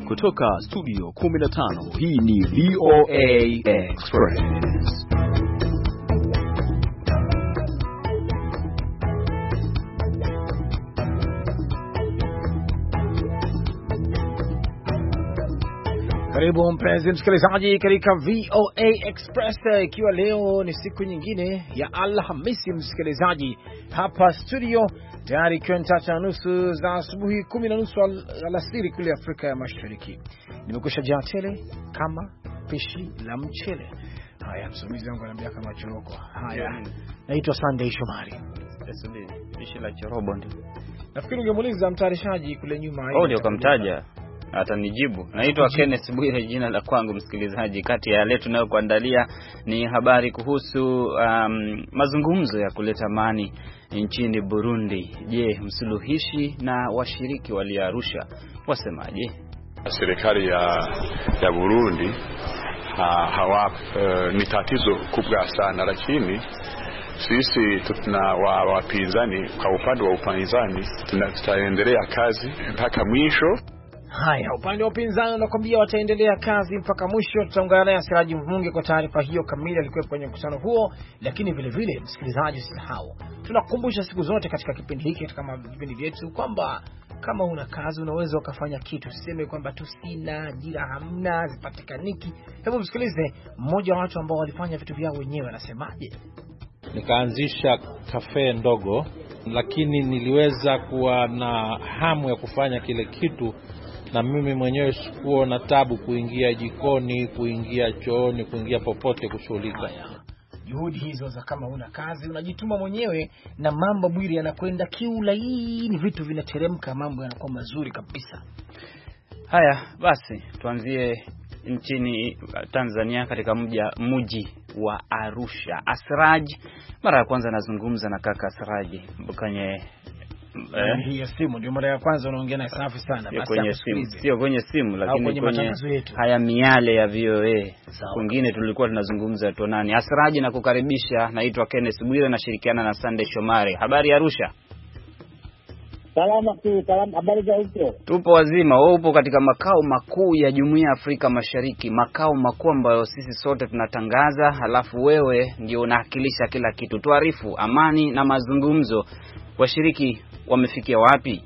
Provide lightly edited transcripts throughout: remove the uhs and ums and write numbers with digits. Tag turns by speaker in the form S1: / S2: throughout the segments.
S1: kutoka studio 15, hii ni VOA Express.
S2: Karibu mpenzi msikilizaji katika VOA Express, ikiwa leo ni siku nyingine ya Alhamisi msikilizaji, hapa studio tayari ikiwa ni 3:30 za asubuhi, 10:30 alasiri kule Afrika ya Mashariki. Nimekusha jaa tele kama pishi la mchele. Haya, msomizi wangu ananiambia kama choroko. Haya, naitwa Sunday Shomari.
S3: Pishi la chorobo ndio.
S2: Nafikiri ungemuuliza mtayarishaji kule nyuma.
S3: Ndio kamtaja. Atanijibu. Naitwa Kenneth Bwire jina la kwangu msikilizaji. Kati ya leo tunayokuandalia ni habari kuhusu mazungumzo ya kuleta amani nchini Burundi. Je, msuluhishi na washiriki waliarusha wasemaje?
S4: Serikali ya Burundi ni tatizo kubwa sana, lakini sisi tuna wapinzani, kwa upande wa upinzani tutaendelea kazi mpaka mwisho.
S2: Haya, upande wa upinzani unakwambia wataendelea kazi mpaka mwisho. Tutaungana naye Siraji Mvunge kwa taarifa hiyo kamili. Alikuwa kwenye mkutano huo, lakini vile vile msikilizaji, usisahau tunakukumbusha siku zote katika kipindi hiki, kama vipindi vyetu, kwamba kama una kazi unaweza ukafanya kitu. Usiseme kwamba tu sina ajira, hamna, zipatikaniki. Hebu msikilize mmoja wa watu ambao walifanya vitu vyao wenyewe anasemaje.
S5: Nikaanzisha kafe ndogo, lakini niliweza kuwa na hamu ya kufanya kile kitu, na mimi mwenyewe sikuwa na tabu kuingia jikoni, kuingia chooni, kuingia popote kushughulika.
S2: Juhudi hizo za kama una kazi unajituma mwenyewe, na mambo Bwiri yanakwenda kiulaini, vitu vinateremka, mambo yanakuwa mazuri kabisa.
S3: Haya, basi tuanzie nchini Tanzania, katika mji wa Arusha. Asraj, mara ya kwanza nazungumza na kaka Asraj kwenye
S2: hii simu, ndio mara ya kwanza unaongea na safi sana.
S3: Basi kwenye simu, sio kwenye simu, lakini kwenye haya miale ya VOA. Kwingine tulikuwa tunazungumza tu nani. Asraj, na kukaribisha. Naitwa Kenneth Bwire, nashirikiana na Sunday Shomari. Habari ya Arusha?
S6: Salama tu, habari za huko?
S3: Tupo wazima. Wewe upo katika makao makuu ya Jumuiya ya Afrika Mashariki, makao makuu ambayo sisi sote tunatangaza, halafu wewe ndio unawakilisha kila kitu. Tuarifu amani na mazungumzo, washiriki wamefikia wapi?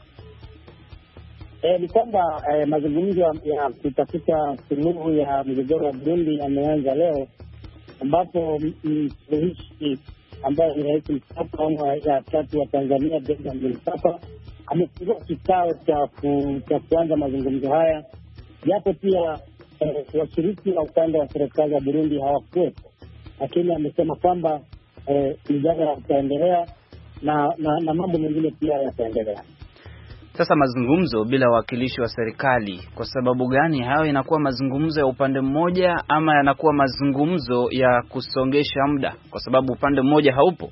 S6: Ni kwamba mazungumzo ya kutafuta suluhu ya mgogoro wa Burundi yameanza leo, ambapo msuluhishi ambaye ni Rais Mkapa ya tatu wa Tanzania, Benjamin Mkapa, amefungua kikao cha kuanza mazungumzo haya, japo pia washiriki wa upande wa serikali ya Burundi hawakuwepo, lakini amesema kwamba mjadala utaendelea na mambo mengine pia yataendelea.
S3: Sasa mazungumzo bila wakilishi wa serikali, kwa sababu gani hayo inakuwa mazungumzo ya upande mmoja, ama yanakuwa mazungumzo ya kusongesha muda kwa sababu upande mmoja haupo?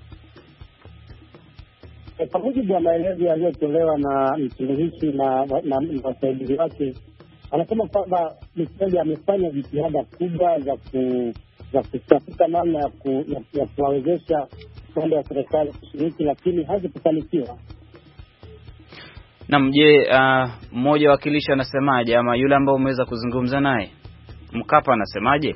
S6: Kwa mujibu wa maelezo yaliyotolewa na msuluhishi na wasaidizi wake, anasema kwamba Mseveni amefanya jitihada kubwa za kutafuta namna ya kuwawezesha upande wa serikali kushiriki, lakini hazikufanikiwa.
S3: Na mje mmoja wakilishi anasemaje, ama yule ambaye umeweza kuzungumza naye Mkapa anasemaje?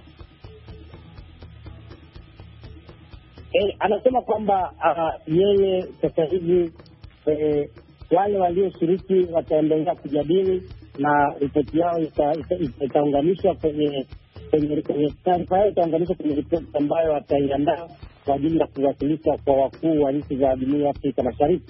S6: Anasema kwamba yeye sasa hivi wale walioshiriki wataendelea kujadili na ripoti yao itaunganishwa kwenye taarifa yao, itaunganishwa kwenye ripoti ambayo wataiandaa kwa ajili ya kuwasilisha kwa wakuu wa nchi za Jumuiya ya Afrika Mashariki.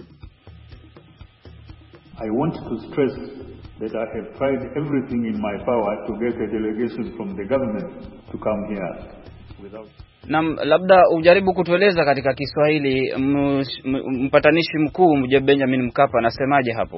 S7: I want to stress that I have tried everything in my power to get a delegation from the government to come here without...
S3: Labda ujaribu kutueleza katika Kiswahili, mpatanishi mkuu Benjamin Mkapa anasemaje hapo?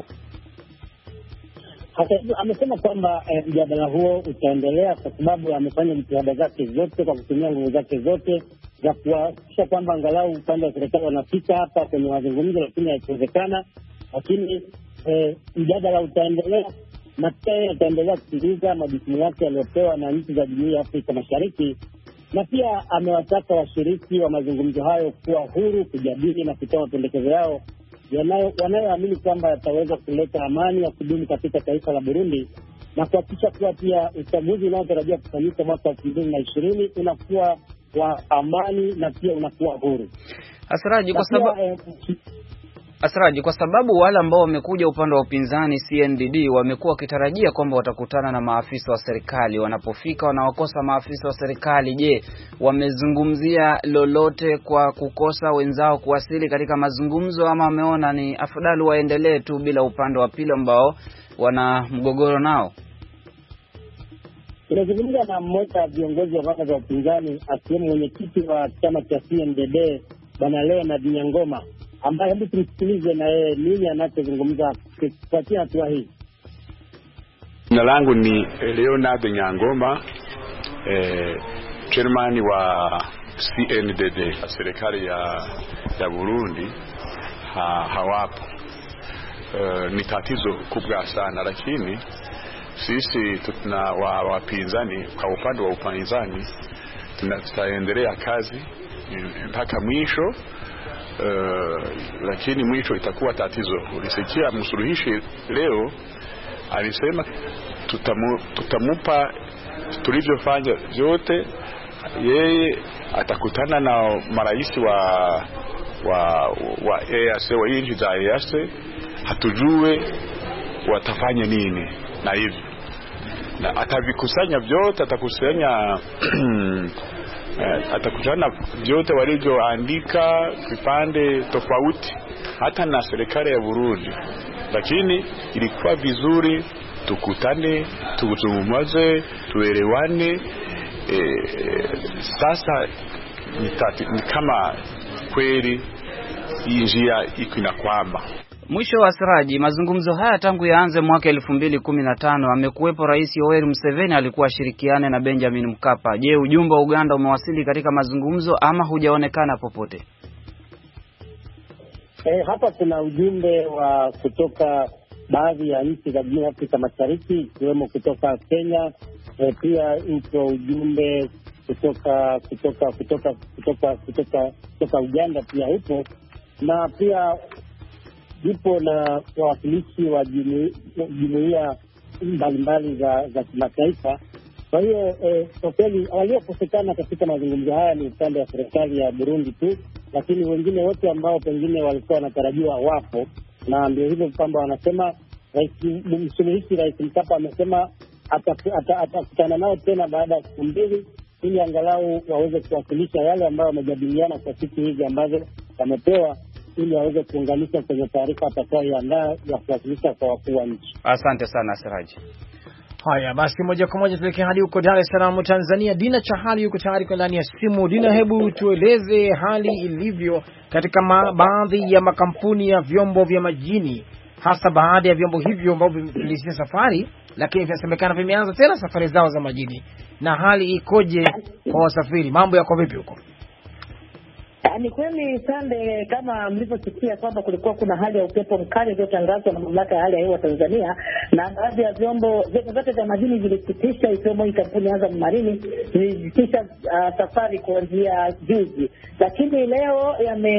S6: Amesema kwamba mjadala huo utaendelea kwa sababu amefanya jitihada zake zote kwa kutumia nguvu zake zote za kuhakikisha kwamba angalau upande wa serikali wanafika hapa kwenye mazungumzo, lakini haikuwezekana. Lakini mjadala utaendelea na pia ataendelea kusikiliza majukumu yake yaliyopewa na nchi za Jumuiya ya Afrika Mashariki, na pia amewataka washiriki wa mazungumzo hayo kuwa huru kujadili na kutoa mapendekezo yao wanayoamini kwamba yataweza kuleta amani ya kudumu katika taifa la Burundi na kuhakikisha kuwa pia uchaguzi unaotarajiwa kufanyika mwaka 2020 unakuwa wa amani na pia unakuwa huru.
S3: Asraji, kwa sababu wale ambao wamekuja upande wa upinzani CNDD wamekuwa wakitarajia kwamba watakutana na maafisa wa serikali, wanapofika wanawakosa maafisa wa serikali. Je, wamezungumzia lolote kwa kukosa wenzao kuwasili katika mazungumzo, ama wameona ni afadhali waendelee tu bila upande wa pili ambao wana mgogoro nao?
S6: Tunazungumza na mmoja wa viongozi wa vyama vya upinzani akiwemo mwenyekiti wa chama cha CNDD Bwana Leonard Nyangoma, ambaye hebu tumsikilize na yeye nini anachozungumza kufuatia hatua hii.
S4: Jina langu ni Leonard Nyangoma, chairman wa CNDD. Serikali ya Burundi hawapo. Ni tatizo kubwa sana, lakini sisi tuna wapinzani, kwa upande wa upinzani tutaendelea kazi mpaka mwisho. Lakini mwisho itakuwa tatizo. Ulisikia msuluhishi leo alisema tutamupa tulivyofanya vyote, yeye atakutana na marais wa EAC, wa nchi za EAC, hatujue watafanya nini na hivi, na atavikusanya vyote, atakutana vyote walivyoandika vipande tofauti hata na serikali ya Burundi. Lakini ilikuwa vizuri tukutane, tuzungumze, tuelewane. Sasa ni kama kweli njia iko inakwama.
S3: Mwisho wa Siraji, mazungumzo haya tangu yaanze mwaka 2015 amekuwepo Rais Yoweri Museveni alikuwa shirikiane na Benjamin Mkapa. Je, ujumbe wa Uganda umewasili katika mazungumzo ama hujaonekana popote?
S6: Hapa kuna ujumbe wa kutoka baadhi ya nchi za Jumuiya ya Afrika Mashariki ikiwemo kutoka Kenya, pia upo ujumbe kutoka Uganda pia upo, na pia ipo na wawakilishi wa jumuiya mbalimbali za kimataifa. Kwa hiyo kwa kweli waliokosekana katika mazungumzo haya ni upande wa serikali ya Burundi tu, lakini wengine wote ambao pengine walikuwa wanatarajiwa wapo, na ndio hivyo kwamba wanasema msuluhishi Rais Mkapa amesema atakutana nao tena baada ya siku mbili ili angalau waweze kuwasilisha yale ambayo wamejadiliana kwa siku hizi ambazo wamepewa, ili waweze kuunganisha kwenye taarifa atakayoiandaa ya kuwasilisha kwa wakuu wa nchi.
S3: Asante sana Siraji.
S2: Haya basi, moja kwa moja tuelekea hadi huko Dar es Salaam Tanzania. Dina Chahali yuko tayari kwa ndani ya simu. Dina, hebu tueleze hali ilivyo katika baadhi ya makampuni ya vyombo vya majini, hasa baadhi ya vyombo hivyo ambavyo vilisitisha safari lakini vinasemekana vimeanza tena safari zao za majini, na hali ikoje kwa wasafiri? Mambo yako vipi huko?
S8: Ni kweli Sande, kama mlivyosikia kwamba kulikuwa kuna hali ya upepo mkali iliyotangazwa na mamlaka ya hali ya hewa Tanzania, na baadhi ya vyombo vyote vya majini vilisitisha, ikiwemo hii kampuni Azam Marine vilisitisha safari kuanzia juzi, lakini leo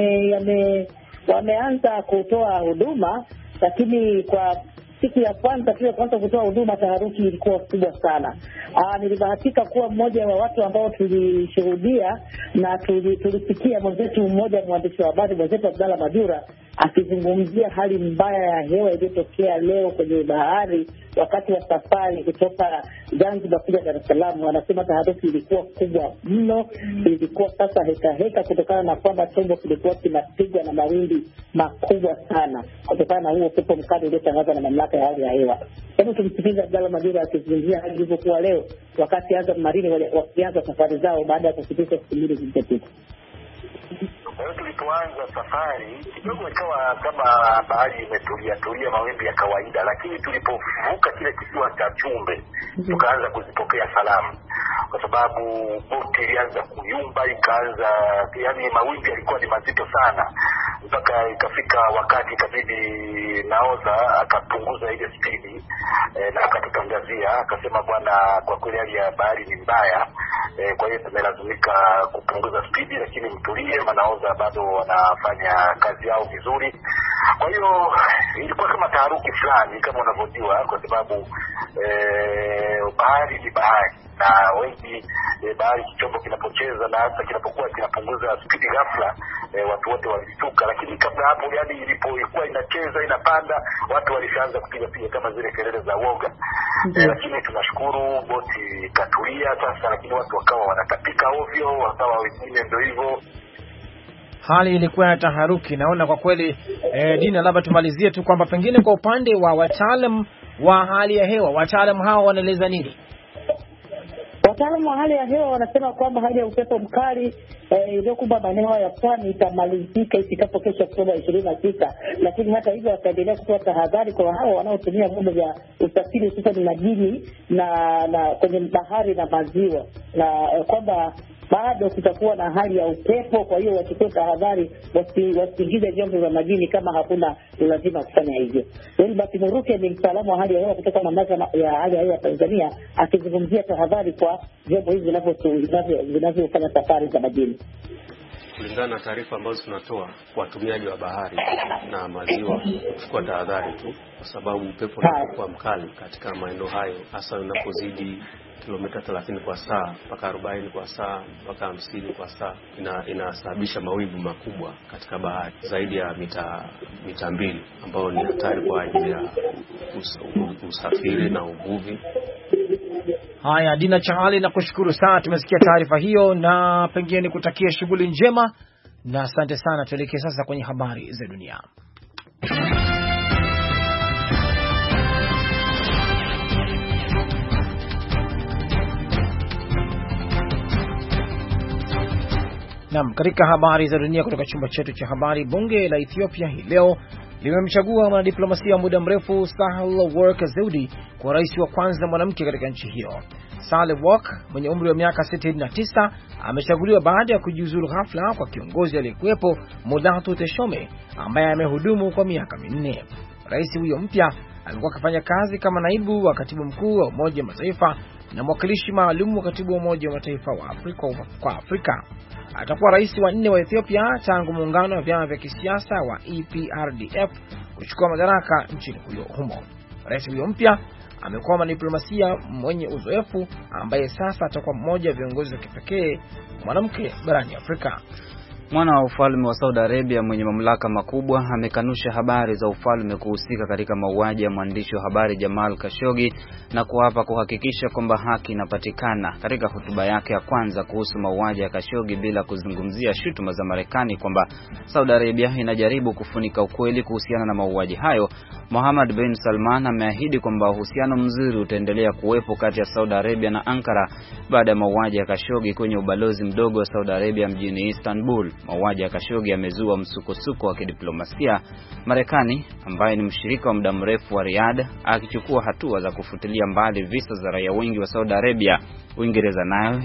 S8: wameanza kutoa huduma. Lakini kwa siku ya kwanza kutoa huduma, taharuki ilikuwa kubwa sana. Nilibahatika kuwa mmoja wa watu ambao tulishuhudia na tulisikia mwenzetu mmoja, mwandishi wa habari mwenzetu Abdalla Majura, akizungumzia hali mbaya ya hewa iliyotokea leo kwenye bahari wakati wa safari kutoka Zanzibar kuja Dar es Salaam. Wanasema taharuki ilikuwa kubwa mno, ilikuwa sasa heka kutokana na kwamba chombo kilikuwa kinapigwa na mawimbi makubwa sana kutokana na huo upepo mkali uliotangazwa na mamlaka ya hali ya hewa. Hebu tumsikilize Abdalla Majura akizungumzia hali ilivyokuwa leo wakati Azam Marine wakianza safari zao baada ya kusitisha siku mbili zilizopita.
S9: Tulipoanza safari kidogo ikawa kama bahari imetulia mawimbi ya kawaida, lakini tulipovuka kile kisiwa cha Chumbe tukaanza kuzipokea salamu, kwa sababu boti ilianza kuyumba, ikaanza yani mawimbi yalikuwa ni mazito sana, mpaka ikafika wakati ikabidi naoza akapunguza ile spidi na akatutangazia akasema, bwana, kwa kweli hali ya bahari ni mbaya, kwa hiyo tumelazimika kupunguza spidi, lakini mtulie, manaoza bado wanafanya kazi yao vizuri. Kwa hiyo ilikuwa kama taharuki fulani kama unavyojua, kwa sababu bahari ni bahari, na wengi bahari kichombo kinapocheza na hata kinapokuwa kinapunguza spidi ghafla, watu wote walishtuka. Lakini kabla hapo, yani ilipokuwa inacheza inapanda, watu walishaanza kupiga kama zile kelele za woga. Lakini tunashukuru boti ikatulia sasa, lakini watu wakawa wanatapika ovyo, wakawa wengine ndio hivyo.
S2: Hali ilikuwa ya taharuki. Naona kwa kweli Dina, labda tumalizie tu kwamba pengine kwa upande wa wataalam wa hali ya hewa, wataalam hao wanaeleza nini?
S8: Wataalamu wa hali ya hewa wanasema kwamba hali ya upepo mkali iliyokumba maeneo ya pwani itamalizika ifikapo kesho Oktoba 26, lakini hata hivyo wataendelea kutoa tahadhari kwa hao wanaotumia vyombo vya usafiri hususan majini na kwenye bahari na maziwa, na kwamba bado kutakuwa na hali ya upepo. Kwa hiyo wachukue tahadhari, wasiingize vyombo vya majini kama hakuna lazima kufanya hivyo. Wilbert Muruke ni mtaalamu wa hali ya hewa kutoka mamlaka ya hali ya hewa Tanzania, akizungumzia tahadhari kwa vyombo hivi vinavyofanya safari za majini.
S10: Kulingana na taarifa ambazo tunatoa kwa watumiaji wa bahari na maziwa, kuchukua tahadhari tu, kwa sababu upepo unapokuwa mkali katika maeneo hayo, hasa unapozidi kilomita 30 kwa saa mpaka 40 kwa saa mpaka 50 kwa saa, inasababisha mawimbi makubwa katika bahari zaidi ya mita 2, ambayo ni hatari kwa ajili ya usafiri na uvuvi.
S2: Haya, Dina Chahali, na kushukuru sana, tumesikia taarifa hiyo na pengine kutakia shughuli njema, na asante sana. Tuelekee sasa kwenye habari za dunia. Naam, katika habari za dunia kutoka chumba chetu cha habari, bunge la Ethiopia hii leo limemchagua mwanadiplomasia wa muda mrefu Sahle-Work Zewde kwa rais wa kwanza mwanamke katika nchi hiyo. Sahle-Work mwenye umri wa miaka 69 amechaguliwa baada ya kujiuzulu ghafla kwa kiongozi aliyekuwepo Mulatu Teshome ambaye amehudumu kwa miaka 4. Rais huyo mpya alikuwa akifanya kazi kama naibu wa katibu mkuu wa Umoja wa Mataifa na mwakilishi maalum wa katibu wa Umoja wa Mataifa kwa Afrika. Atakuwa rais wa 4 wa Ethiopia tangu muungano wa vyama vya kisiasa wa EPRDF kuchukua madaraka nchini humo. Rais huyo mpya amekuwa mwanadiplomasia mwenye uzoefu ambaye sasa atakuwa mmoja wa viongozi wa kipekee mwanamke barani Afrika.
S3: Mwana wa ufalme wa Saudi Arabia mwenye mamlaka makubwa amekanusha habari za ufalme kuhusika katika mauaji ya mwandishi wa habari Jamal Khashoggi na kuapa kuhakikisha kwamba haki inapatikana. Katika hotuba yake ya kwanza kuhusu mauaji ya Khashoggi, bila kuzungumzia shutuma za Marekani kwamba Saudi Arabia inajaribu kufunika ukweli kuhusiana na mauaji hayo, Mohammed bin Salman ameahidi kwamba uhusiano mzuri utaendelea kuwepo kati ya Saudi Arabia na Ankara baada ya mauaji ya Khashoggi kwenye ubalozi mdogo wa Saudi Arabia mjini Istanbul. Mauaji ya Khashoggi yamezua msukosuko wa kidiplomasia, Marekani ambaye ni mshirika wa muda mrefu wa Riyadh akichukua hatua za kufutilia mbali visa za raia wengi wa Saudi Arabia. Uingereza nayo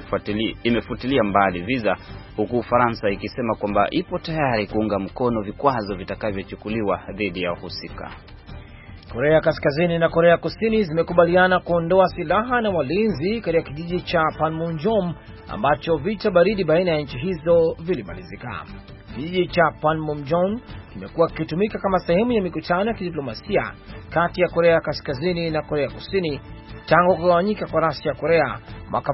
S3: imefutilia mbali visa, huku Ufaransa ikisema kwamba ipo tayari kuunga mkono vikwazo vitakavyochukuliwa dhidi ya wahusika.
S2: Korea Kaskazini na Korea Kusini zimekubaliana kuondoa silaha na walinzi katika kijiji cha Panmunjom ambacho vita baridi baina ya nchi hizo vilimalizika. Kijiji cha Panmunjom kimekuwa kikitumika kama sehemu ya mikutano ya kidiplomasia kati ya Korea Kaskazini na Korea Kusini tangu kugawanyika kwa rasi ya Korea mwaka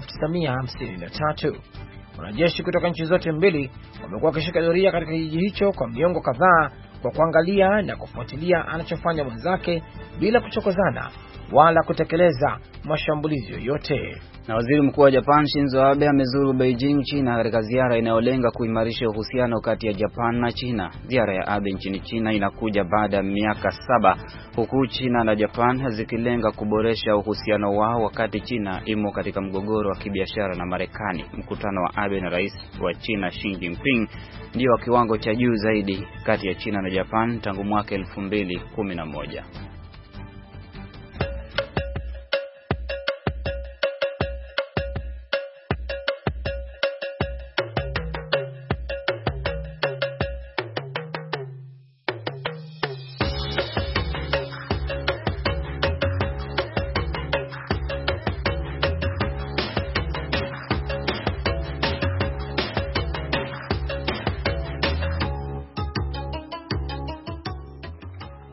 S2: 1953. Wanajeshi kutoka nchi zote mbili wamekuwa wakishika doria katika kijiji hicho kwa miongo kadhaa kwa kuangalia na kufuatilia anachofanya mwenzake bila kuchokozana wala kutekeleza mashambulizi yoyote.
S3: Na waziri mkuu wa Japan Shinzo Abe amezuru Beijing, China katika ziara inayolenga kuimarisha uhusiano kati ya Japan na China. Ziara ya Abe nchini China inakuja baada ya miaka 7 huku China na Japan zikilenga kuboresha uhusiano wao wakati China imo katika mgogoro wa kibiashara na Marekani. Mkutano wa Abe na rais wa China Xi Jinping ndio wa kiwango cha juu zaidi kati ya China na Japan tangu mwaka 2011.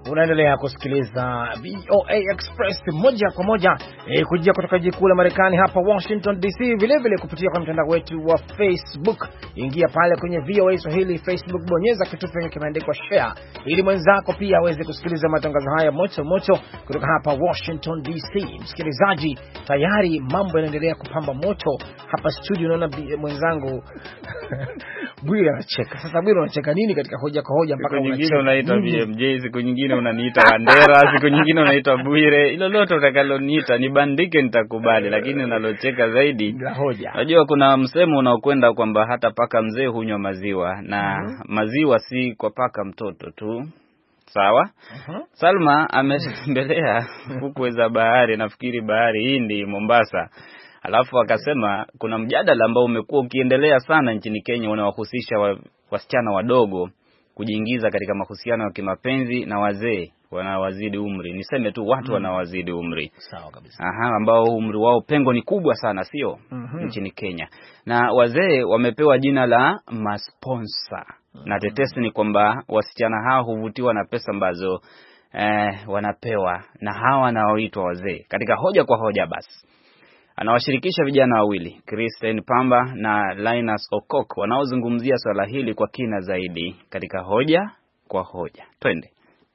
S2: Unaendelea kusikiliza VOA Express moja kwa moja kujia kutoka jiji kuu la Marekani hapa Washington DC, vile vile kupitia kwa mtandao wetu wa Facebook. Ingia pale kwenye VOA Swahili Facebook, bonyeza kitufe kimeandikwa share ili mwenzako pia aweze kusikiliza matangazo haya moto moto kutoka hapa Washington DC. Msikilizaji, tayari mambo yanaendelea kupamba moto hapa studio. Naona mwenzangu Bwire anacheka. Sasa Bwire unacheka nini katika hoja kwa hoja mpaka
S3: unacheka? Unaita BMJ, siku nyingine unaniita Wandera, siku nyingine unaita Bwire. Hilo lote utakaloniita nibandike nitakubali, lakini unalocheka zaidi
S2: la hoja.
S3: Unajua kuna msemo unaokwenda kwamba hata paka mzee hunywa maziwa, na maziwa si kwa paka mtoto tu. Sawa? Salma ametembelea fukwe za bahari, nafikiri bahari Hindi, Mombasa. Alafu akasema kuna mjadala ambao umekuwa ukiendelea sana nchini Kenya unawahusisha wasichana wadogo kujiingiza katika mahusiano ya kimapenzi na wazee wanawazidi umri. Niseme tu watu wanawazidi umri.
S2: Sawa kabisa.
S3: Ambao umri wao pengo ni kubwa sana, sio? Nchini Kenya. Na wazee wamepewa jina la masponsa. Na tetesi ni kwamba wasichana hao huvutiwa na pesa ambazo wanapewa na hawa wanaoitwa wazee. Katika hoja kwa hoja basi anawashirikisha vijana wawili, Christine Pamba na Linus Okok, wanaozungumzia swala hili kwa kina zaidi katika hoja kwa hoja. Twende.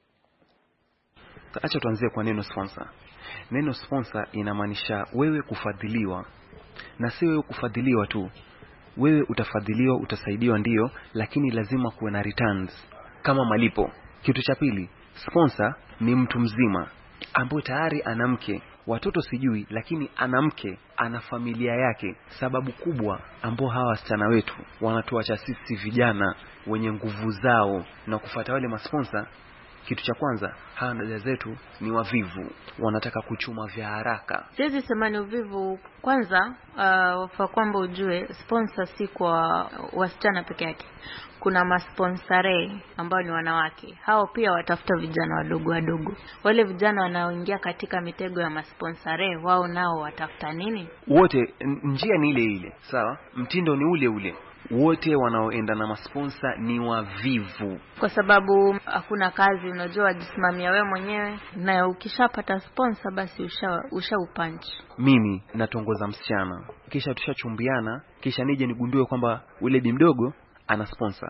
S11: Acha tuanzie kwa neno sponsor. Neno sponsor inamaanisha wewe kufadhiliwa. Na si wewe kufadhiliwa tu. Wewe utafadhiliwa, utasaidiwa ndio, lakini lazima kuwe na returns kama malipo. Kitu cha pili, sponsor ni mtu mzima ambaye tayari ana mke, watoto sijui, lakini ana mke, ana familia yake. Sababu kubwa ambao hawa wasichana wetu wanatuacha sisi vijana wenye nguvu zao na kufuata wale masponsor. Kitu cha kwanza, hawa dada zetu ni wavivu, wanataka kuchuma vya haraka.
S12: Siwezi sema ni uvivu. Kwanza wafaa kwamba ujue sponsor si kwa wasichana peke yake. Kuna masponsare ambao ni wanawake. Hao pia watafuta vijana wadogo wadogo. Wale vijana wanaoingia katika mitego ya masponsare, wao nao watafuta nini?
S11: Wote njia ni ile ile, sawa? Mtindo ni ule ule. Wote wanaoenda na masponsa ni wavivu.
S12: Kwa sababu hakuna kazi, unajua wajisimamia wewe mwenyewe, na ukishapata sponsor basi usha upunch.
S11: Mimi natongoza msichana, kisha tushachumbiana, kisha nije nigundue kwamba ule bi mdogo ana sponsor.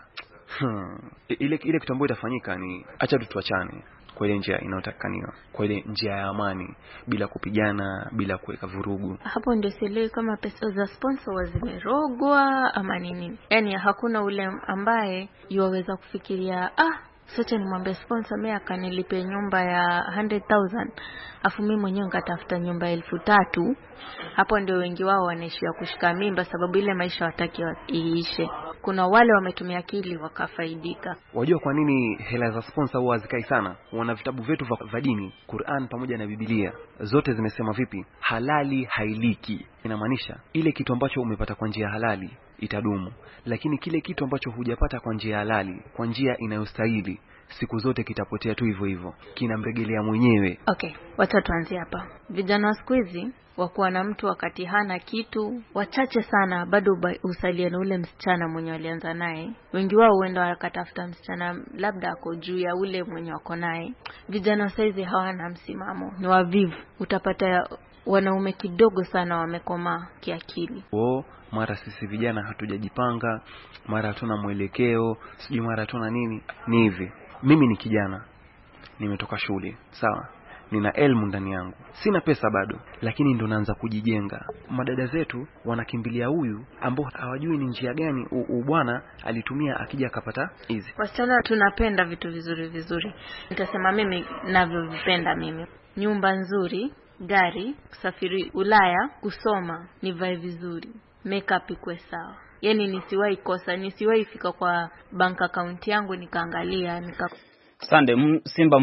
S11: Ile kitu ambacho itafanyika ni acha tuachane kwa ile njia inayotakaniwa, kwa ile njia ya amani, bila kupigana, bila kuweka vurugu.
S12: Hapo ndio sielewi kama pesa za sponsor zimerogwa ama nini. Yaani hakuna ule ambaye yuweza kufikiria sote nimwambie sponsor mimi akanilipe nyumba ya 100,000 afu mimi mwenyewe ngatafuta nyumba 3,000. Hapo ndio wengi wao wanaishia kushika mimba, sababu ile maisha wataki iishe. Kuna wale wametumia akili wakafaidika.
S11: Wajua kwa nini hela za sponsor huwa zikai sana? Wana vitabu vyetu vya dini, Qur'an pamoja na Biblia, zote zimesema vipi? Halali hailiki. Inamaanisha ile kitu ambacho umepata kwa njia halali itadumu, lakini kile kitu ambacho hujapata kwa njia halali, kwa njia inayostahili, siku zote kitapotea tu hivyo hivyo, kinamrejelea mwenyewe.
S12: Okay, wacha tuanzie hapa. Vijana siku hizi wakuwa na mtu wakati hana kitu, wachache sana bado usalia na ule msichana mwenye walianza naye. Wengi wao huenda wakatafuta msichana labda ako juu ya ule mwenye wako naye. Vijana saizi hawana msimamo, ni wavivu. Utapata wanaume kidogo sana wamekomaa kiakili.
S11: Mara sisi vijana hatujajipanga, mara hatuna mwelekeo, sijui mara hatuna nini. Ni hivi, mimi ni kijana, nimetoka shule, sawa? Nina elimu ndani yangu. Sina pesa bado, lakini ndo naanza kujijenga. Madada zetu wanakimbilia huyu ambao hawajui ni njia gani bwana alitumia akija akapata hizi.
S12: Wasichana tunapenda vitu vizuri vizuri. Nitasema mimi ninavyovipenda mimi. Nyumba nzuri, gari, kusafiri Ulaya, kusoma, nivae vizuri, makeup ikwe sawa. Yaani nisiwahi kosa, nisiwahi fika kwa bank account yangu nikaangalia
S3: Sande,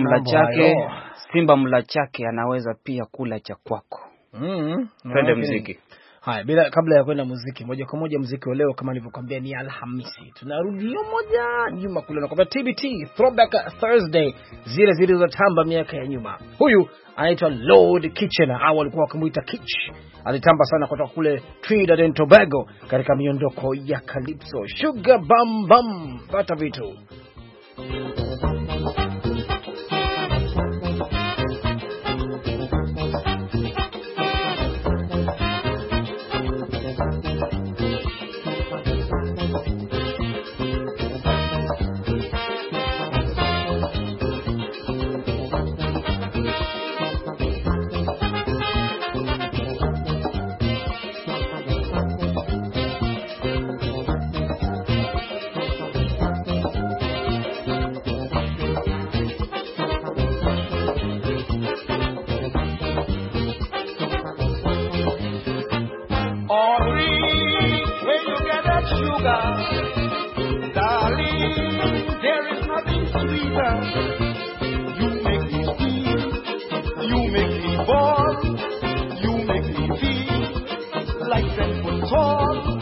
S3: simba mla chake anaweza pia kula cha kwako. Twende muziki.
S2: Haya, kabla ya kwenda muziki, moja kwa moja muziki wa leo kama nilivyokuambia ni Alhamisi. Tunarudi moja nyuma kule na kwa TBT Throwback Thursday, zile zilizotamba miaka ya nyuma. Huyu anaitwa Lord Kitchener au alikuwa akimuita Kitch. Alitamba sana kutoka kule Trinidad and Tobago katika miondoko ya Calypso. Sugar Bam Bam, pata vitu.
S13: sugar. Darling, there is nothing sweeter. You make me feel, you make me fall, you make me feel like 10 foot tall.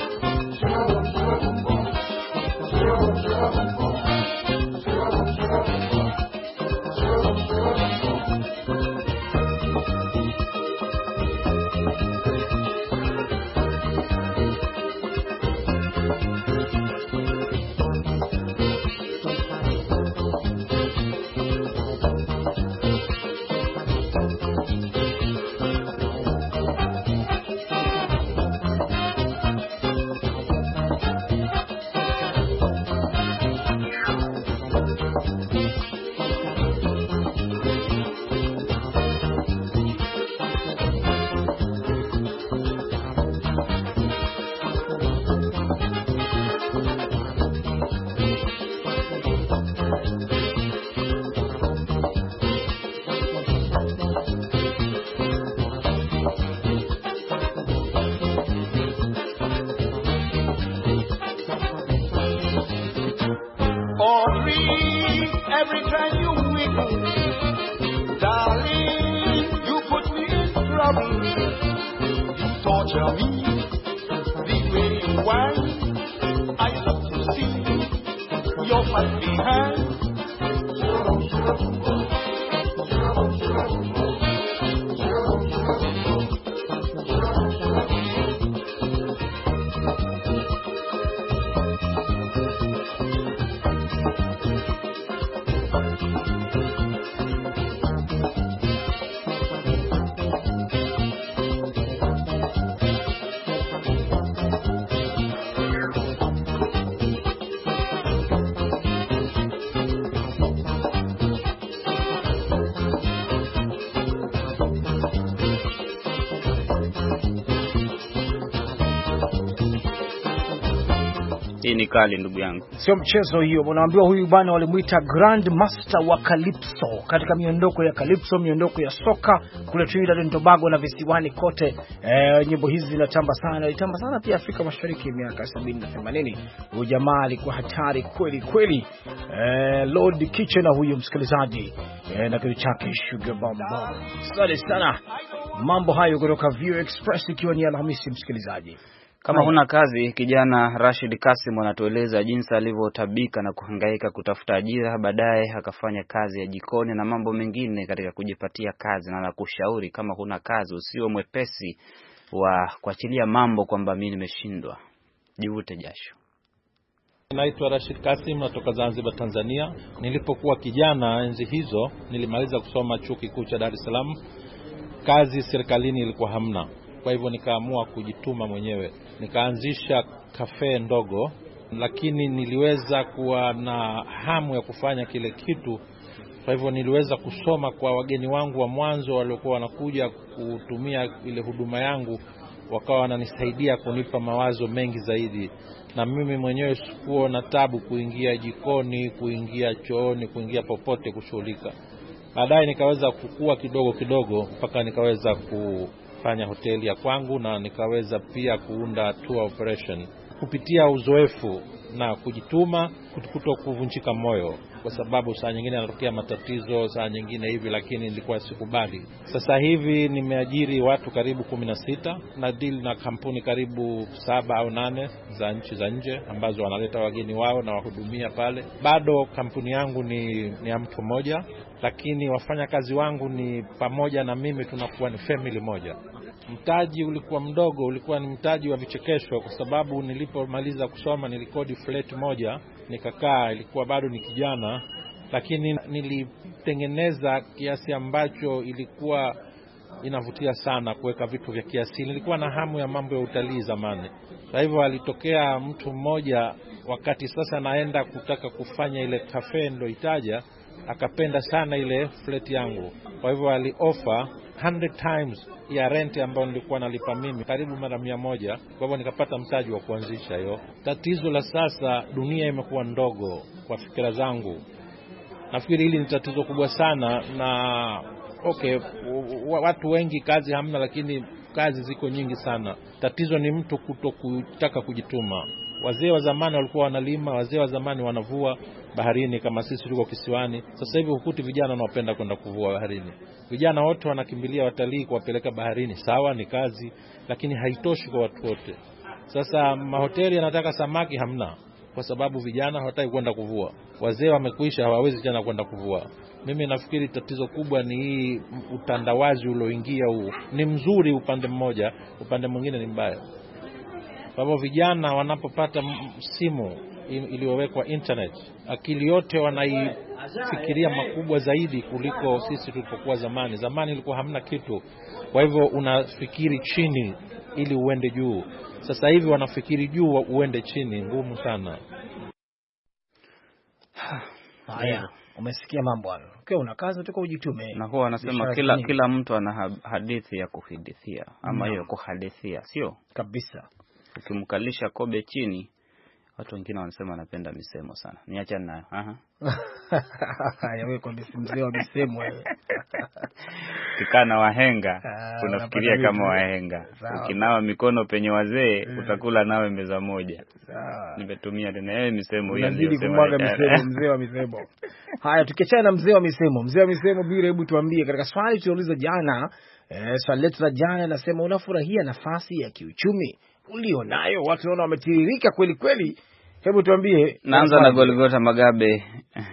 S13: Every time you wiggle, darling, you put me in trouble. You torture me the way you whine. I love to see your fat behind.
S3: Ni kali ndugu yangu.
S2: Sio mchezo hiyo. Unaambiwa huyu bwana walimuita Grand Master wa Calypso katika miondoko ya Calypso, miondoko ya soka kule Trinidad and Tobago na visiwani kote. Nyimbo hizi zinatamba sana, ilitamba sana pia Afrika Mashariki miaka 70 na 80. Huyu jamaa alikuwa hatari kweli kweli. Lord Kitchener huyu msikilizaji, na kitu chake Sugar Bomb. Asante sana. Mambo hayo kutoka View Express, ikiwa ni Alhamisi msikilizaji.
S3: Kama huna kazi, kijana Rashid Kasim anatueleza jinsi alivyotabika na kuhangaika kutafuta ajira, baadaye akafanya kazi ya jikoni na mambo mengine katika kujipatia kazi, na anakushauri kama huna kazi usiwe mwepesi wa kuachilia mambo kwamba mimi nimeshindwa. Jivute jasho.
S5: Naitwa Rashid Kasim, natoka Zanzibar, Tanzania. Nilipokuwa kijana enzi hizo, nilimaliza kusoma chuo kikuu cha Dar es Salaam. Kazi serikalini ilikuwa hamna. Kwa hivyo nikaamua kujituma mwenyewe. Nikaanzisha kafe ndogo, lakini niliweza kuwa na hamu ya kufanya kile kitu. Kwa hivyo niliweza kusoma kwa wageni wangu wa mwanzo waliokuwa wanakuja kutumia ile huduma yangu, wakawa wananisaidia kunipa mawazo mengi zaidi. Na mimi mwenyewe sikuwa na tabu kuingia jikoni, kuingia chooni, kuingia popote kushughulika. Baadaye nikaweza kukua kidogo kidogo mpaka nikaweza kufanya hoteli ya kwangu, na nikaweza pia kuunda tour operation. Kupitia uzoefu na kujituma, kutokuvunjika moyo, kwa sababu saa nyingine yanatokea matatizo, saa nyingine hivi, lakini nilikuwa sikubali. Sasa hivi nimeajiri watu karibu 16 na deal na kampuni karibu 7 au 8 za nchi za nje ambazo wanaleta wageni wao na wahudumia pale. Bado kampuni yangu ni ya mtu mmoja, lakini wafanya kazi wangu ni pamoja na mimi, tunakuwa ni family moja. Mtaji ulikuwa mdogo, ulikuwa ni mtaji wa vichekesho, kwa sababu nilipomaliza kusoma nilikodi flat moja, nikakaa, ilikuwa bado ni kijana, lakini nilitengeneza kiasi ambacho ilikuwa inavutia sana, kuweka vitu vya kiasili. Nilikuwa na hamu ya mambo ya utalii zamani. Kwa hivyo alitokea mtu mmoja wakati sasa naenda kutaka kufanya ile cafe ndo itaja, akapenda sana ile flat yangu. Kwa hivyo alioffer 100 times ya rent ambayo nilikuwa nalipa mimi, karibu mara 100. Kwa hivyo nikapata mtaji wa kuanzisha hiyo. Tatizo la sasa, dunia imekuwa ndogo kwa fikra zangu. Nafikiri hili ni tatizo kubwa sana, na watu wengi kazi hamna, lakini kazi ziko nyingi sana. Tatizo ni mtu kutaka kujituma. Wazee wa zamani walikuwa wanalima, wazee wa zamani wanavua baharini kama sisi tuko kisiwani. Sasa hivi hukuti vijana wanaopenda kwenda kuvua baharini. Vijana wote wanakimbilia watalii kuwapeleka baharini. Sawa, ni kazi, lakini haitoshi kwa watu wote. Sasa mahoteli yanataka samaki, hamna, kwa sababu vijana hawataki kwenda kuvua. Wazee wamekwisha, hawawezi tena kwenda kuvua. Mimi nafikiri tatizo kubwa ni hii utandawazi ulioingia huu. Ni mzuri upande mmoja, upande mwingine ni mbaya. Kwa hivyo vijana wanapopata simu iliyowekwa internet, akili yote wanaifikiria makubwa zaidi kuliko sisi tulipokuwa zamani. Zamani ilikuwa hamna kitu, kwa hivyo unafikiri chini ili uende juu. Sasa hivi wanafikiri juu uende chini, ngumu sana.
S2: Haya, umesikia mambo hayo. Una kazi tuko ujitume.
S3: Na huwa anasema kila mtu ana hadithi ya kuhadithia ama hiyo kuhadithia, sio?
S2: Kabisa.
S3: Ukimkalisha kobe chini, watu wengine wanasema anapenda misemo sana. Niacha nayo.
S2: Haya, wewe kwa mzee wa misemo wewe.
S3: Kikana wahenga, unafikiria kama wahenga. Ukinawa mikono penye wazee, utakula nawe meza moja. Sawa. Nimetumia tena misemo hiyo ndio sema.
S2: Mzee wa misemo. Haya, tukiachana na mzee wa misemo. Mzee wa misemo Bwire, hebu tuambie katika swali tuliuliza jana, swali letu la jana nasema unafurahia nafasi ya kiuchumi ulionayo? Watu wanaona wametiririka kweli kweli. Hebu tuambie.
S3: Naanza na Golgota Magabe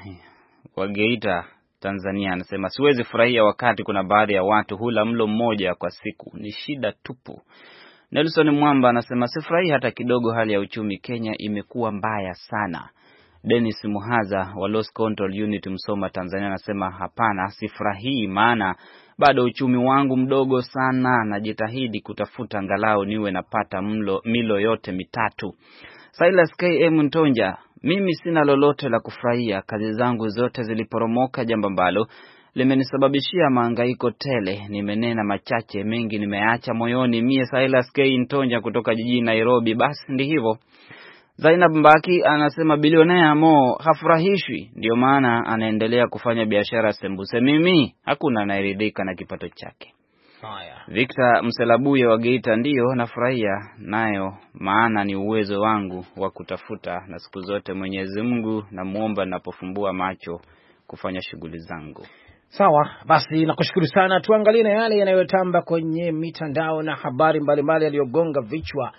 S3: wa Geita, Tanzania, anasema siwezi furahia wakati kuna baadhi ya watu hula mlo mmoja kwa siku, ni shida tupu. Nelson Mwamba anasema sifurahi hata kidogo, hali ya uchumi Kenya imekuwa mbaya sana. Dennis Muhaza wa Lost Control Unit Msoma, Tanzania, anasema hapana, sifurahi maana bado uchumi wangu mdogo sana, najitahidi kutafuta angalau niwe napata milo yote mitatu. Silas KM Ntonja, mimi sina lolote la kufurahia, kazi zangu zote ziliporomoka, jambo ambalo limenisababishia mahangaiko tele. Nimenena machache, mengi nimeacha moyoni. Mie Silas K Ntonja kutoka jijini Nairobi. Basi ndi hivyo. Zainab Mbaki anasema bilionea Mo hafurahishwi, ndio maana anaendelea kufanya biashara sembuse. Mimi hakuna anayeridhika na kipato chake.
S2: Haya.
S3: Victor Mselabuye wa Geita, ndio nafurahia nayo, maana ni uwezo wangu wa kutafuta, na siku zote Mwenyezi Mungu namuomba ninapofumbua macho kufanya shughuli zangu.
S2: Sawa, basi nakushukuru sana. Tuangalie na yale yanayotamba kwenye mitandao na habari mbalimbali yaliyogonga vichwa.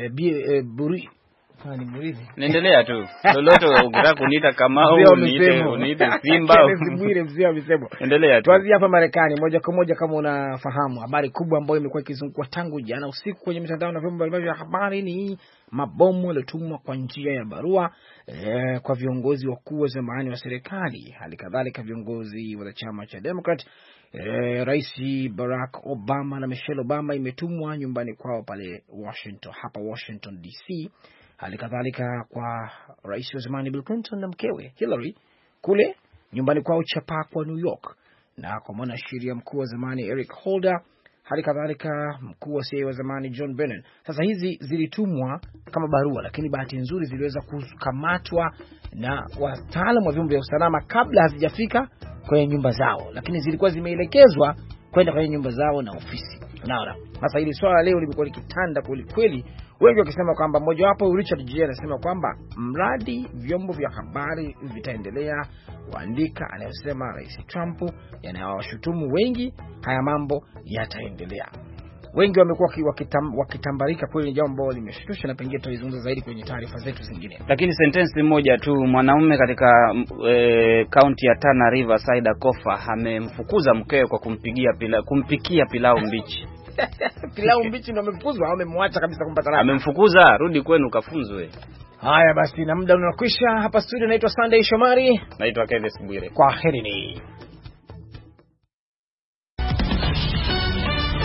S2: Buri ni Murithi.
S3: Naendelea tu. Lolote ukitaka kuniita kama uniite Simba.
S2: Bwire mzee wa misemo.
S3: Endelea tu.
S2: Tuanzie hapa Marekani moja kwa moja. Kama unafahamu, habari kubwa ambayo imekuwa ikizunguka tangu jana usiku kwenye mitandao na vyombo mbalimbali vya habari ni mabomu yaliyotumwa kwa njia ya barua kwa viongozi wakuu wa zamani wa serikali, hali kadhalika viongozi wa chama cha Democrat. Rais Barack Obama na Michelle Obama imetumwa nyumbani kwao pale Washington DC. Hali kadhalika kwa rais wa zamani Bill Clinton na mkewe Hillary kule nyumbani kwao Chapakwa, New York, na kwa mwanasheria mkuu wa zamani Eric Holder, hali kadhalika mkuu wa CIA wa zamani John Brennan. Sasa hizi zilitumwa kama barua, lakini bahati nzuri ziliweza kukamatwa na wataalamu wa vyombo vya usalama kabla hazijafika kwenye nyumba zao, lakini zilikuwa zimeelekezwa kwenda kwenye nyumba zao na ofisi. Unaona, sasa hili swala leo limekuwa likitanda kweli, wengi wakisema kwamba mmoja wapo Richard J anasema kwamba mradi vyombo vya habari vitaendelea kuandika anayosema Rais Trump, yanayowashutumu wengi, haya mambo yataendelea. Wengi wamekuwa wakitambarika kweli, jambo limeshtusha, na pengine tutalizungumza zaidi kwenye taarifa zetu zingine.
S3: Lakini sentence moja tu, mwanaume katika kaunti ya Tana River, Saida Kofa, amemfukuza mkewe kwa kumpikia pilau mbichi.
S2: Pilau mbichi ndio amefukuzwa au amemwacha kabisa kumpa talaka?
S3: Amemfukuza, rudi kwenu kafunzwe.
S2: Haya basi, na muda unakwisha. Hapa studio naitwa Sunday Shomari,
S3: naitwa Kenneth Bwire.
S2: Kwaherini.